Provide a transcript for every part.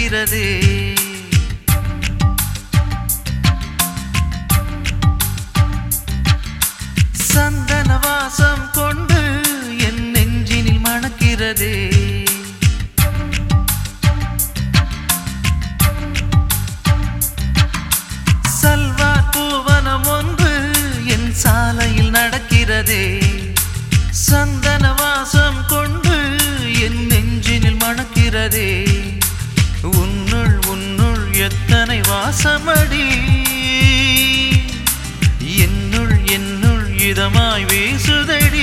மணக்கிறதே. சந்தன வாசம் கொண்டு என் நெஞ்சினில் மணக்கிறதே. சல்வார் பூவனம் ஒன்று என் சாலையில் நடக்கிறதே. சந்தன வாசம் கொண்டு என் நெஞ்சினில் மணக்கிறதே. உன்னுள் உன்னுள் எத்தனை வாசமடி, என்னுள் என்னுள் இதமாய் வீசுதடி.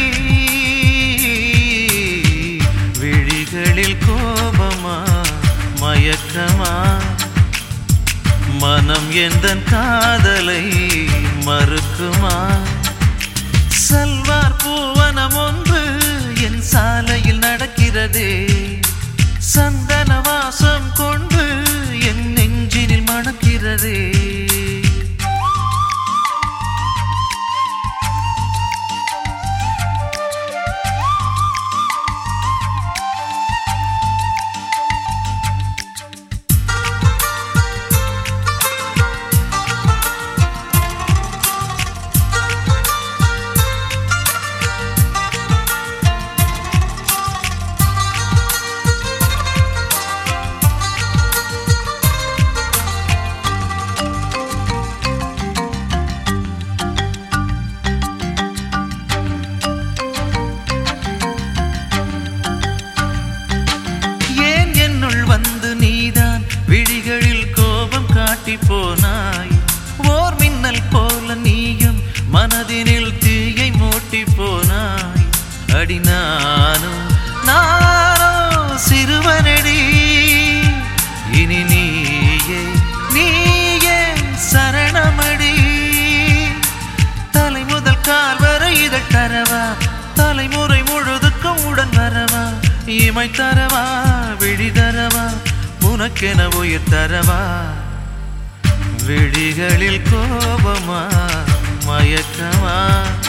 விழிகளில் கோபமா மயக்கமா, மனம் எந்தன் காதலை மறுக்குமா? சல்வார் பூவனம் ஒன்று என் சாலையில் நடக்கிறதே. சந்தன வாசம் கொண்டு என் நெஞ்சினில் மணக்கிறதே. வந்து நீதான் விழிகளில் கோபம் காட்டி போனாய். ஓர் மின்னல் போல நீயும் மனதினில் தீயை மூட்டி போனாய். அடி நானோ சிறுவனடி, இனி நீயே சரணமடி. தலை முதல் கால் வரை இதழ் தரவா, தலைமுறை முழுதுக்கும் உடன் வரவா. இமை தரவா, விழி தரவா, உனக்கென உயிர் தரவா. விழிகளில் கோபமா மயக்கமா,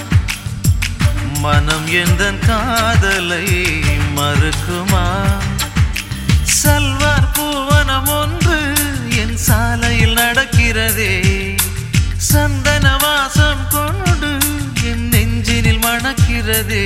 மனம் எந்தன் காதலை மறுக்குமா? சல்வார் பூவனம் ஒன்று என் சாலையில் நடக்கிறதே. சந்தன வாசம் கொண்டு என் நெஞ்சினில் மணக்கிறதே.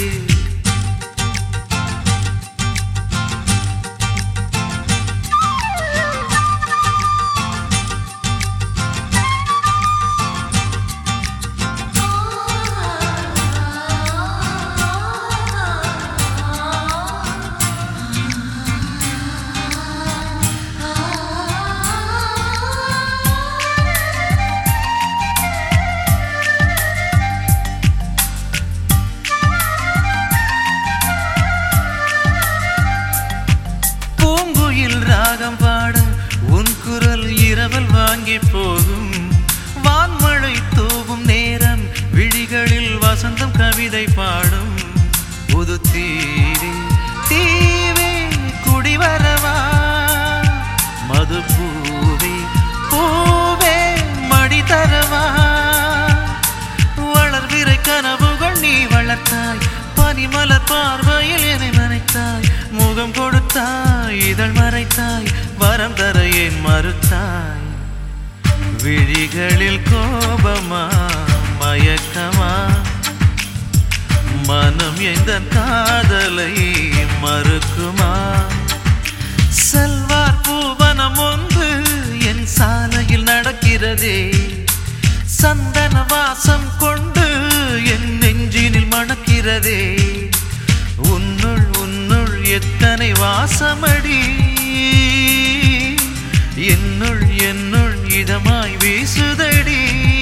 ராகம் பாட உன் குரல் இரவல் வாங்கி போகும். வான்மழை தூவும் நேரம் விழிகளில் வசந்தம் கவிதை பாடும். புது தீவே குடிவரவா, மது பூவே மடி தரவா. வளர்விரை கனவுகள் நீ வளர்த்தாய், பனிமலர் பார்வையில் என்னை மறைத்தாய். முகம் கொடுத்தாய், இதழ் மறைத்தாய், வரம் தர ஏன் மறுத்தாய்? விழிகளில் கோபமா மயக்கமா, மனம் எந்தன் காதலை மறுக்குமா? சல்வார் பூவனம் ஒன்று என் சாலையில் நடக்கிறதே. சந்தன வாசம் கொண்டு என் நெஞ்சினில் மணக்கிறதே. உன்னுள் உன்னுள் எத்தனை வாசமடி, என்னுள் என்னுள் இதமாய் வீசுதடி.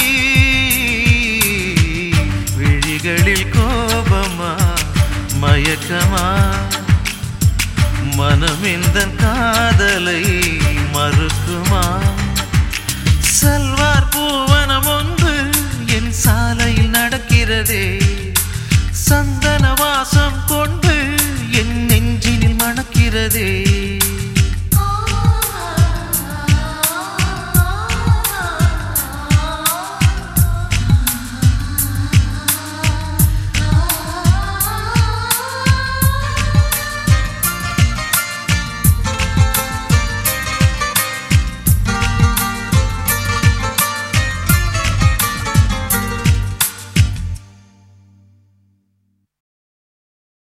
விழிகளில் கோபமா மயக்கமா, மனம் எந்தன் காதலை மறுக்குமா? சல்வார் பூவனம் ஒன்று என் சாலையில் நடக்கிறதே. சந்தன வாசம் கொண்டு என்